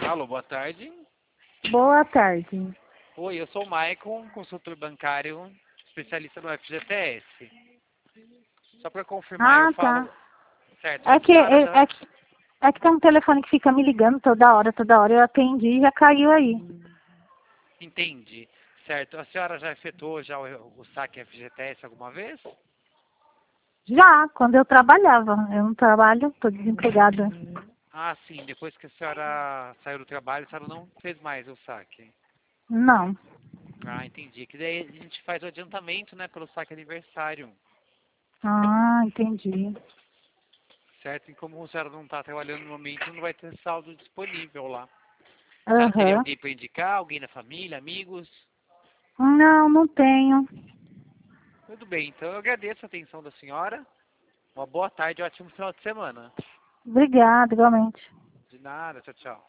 Alô, boa tarde. Boa tarde. Oi, eu sou o Maicon, consultor bancário, especialista no FGTS. Só para confirmar, eu Ah, tá. falo... Certo, a É que, senhora é, já... é que, é que tem um telefone que fica me ligando toda hora, toda hora. Eu atendi e já caiu aí. Entende. Certo, a senhora já efetuou já o saque FGTS alguma vez? Já, quando eu trabalhava. Eu não trabalho, estou desempregada. Ah, sim, depois que a senhora saiu do trabalho, a senhora não fez mais o saque. Não. Ah, entendi. Que daí a gente faz o adiantamento, né, pelo saque aniversário. Ah, entendi. Certo? E como a senhora não está trabalhando no momento, não vai ter saldo disponível lá. Ah, teria Aham. alguém para indicar? Alguém da família, amigos? Não, não tenho. Tudo bem, então eu agradeço a atenção da senhora. Uma boa tarde e um ótimo final de semana. Obrigada, igualmente. De nada, tchau, tchau.